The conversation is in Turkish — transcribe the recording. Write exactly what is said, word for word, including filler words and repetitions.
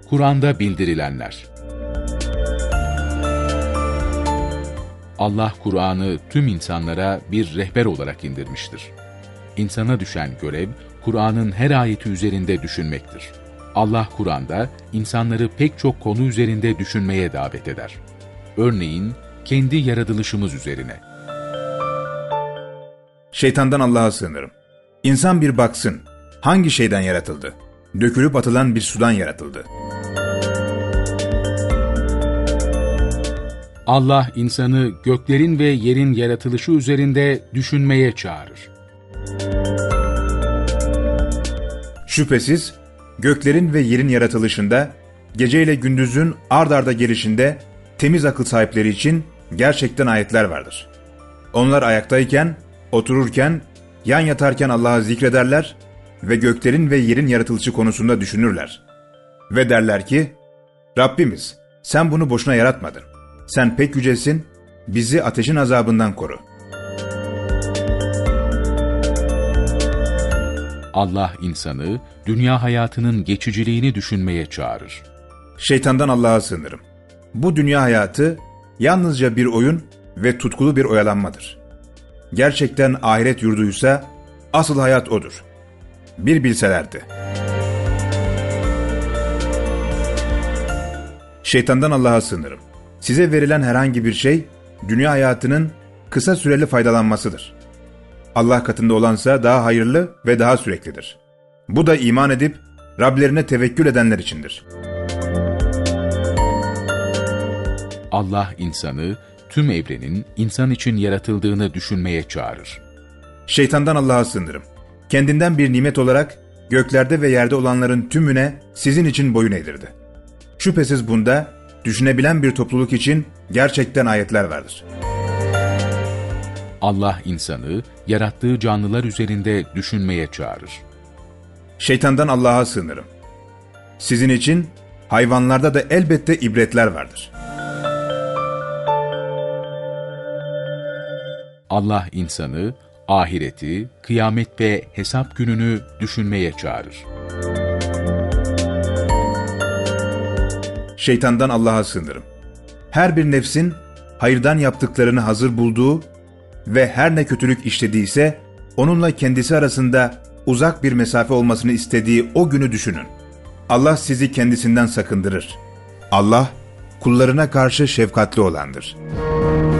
Kur'an'da bildirilenler. Allah Kur'an'ı tüm insanlara bir rehber olarak indirmiştir. İnsana düşen görev, Kur'an'ın her ayeti üzerinde düşünmektir. Allah Kur'an'da insanları pek çok konu üzerinde düşünmeye davet eder. Örneğin, kendi yaratılışımız üzerine. Şeytandan Allah'a sığınırım. İnsan bir baksın, hangi şeyden yaratıldı? Dökülüp atılan bir sudan yaratıldı. Allah insanı göklerin ve yerin yaratılışı üzerinde düşünmeye çağırır. Şüphesiz göklerin ve yerin yaratılışında, gece ile gündüzün ard arda gelişinde temiz akıl sahipleri için gerçekten ayetler vardır. Onlar ayaktayken, otururken, yan yatarken Allah'ı zikrederler ve göklerin ve yerin yaratılışı konusunda düşünürler. Ve derler ki, Rabbimiz, sen bunu boşuna yaratmadın. Sen pek yücesin, bizi ateşin azabından koru. Allah insanı, dünya hayatının geçiciliğini düşünmeye çağırır. Şeytandan Allah'a sığınırım. Bu dünya hayatı yalnızca bir oyun ve tutkulu bir oyalanmadır. Gerçekten ahiret yurduysa asıl hayat odur. Bir bilselerdi. Şeytandan Allah'a sığınırım. Size verilen herhangi bir şey, dünya hayatının kısa süreli faydalanmasıdır. Allah katında olansa daha hayırlı ve daha süreklidir. Bu da iman edip Rablerine tevekkül edenler içindir. Allah insanı, tüm evrenin insan için yaratıldığını düşünmeye çağırır. Şeytandan Allah'a sığınırım. Kendinden bir nimet olarak göklerde ve yerde olanların tümüne sizin için boyun eğdirdi. Şüphesiz bunda düşünebilen bir topluluk için gerçekten ayetler vardır. Allah insanı, yarattığı canlılar üzerinde düşünmeye çağırır. Şeytandan Allah'a sığınırım. Sizin için hayvanlarda da elbette ibretler vardır. Allah insanı, ahireti, kıyamet ve hesap gününü düşünmeye çağırır. Şeytandan Allah'a sığınırım. Her bir nefsin hayırdan yaptıklarını hazır bulduğu ve her ne kötülük işlediyse onunla kendisi arasında uzak bir mesafe olmasını istediği o günü düşünün. Allah sizi kendisinden sakındırır. Allah kullarına karşı şefkatli olandır.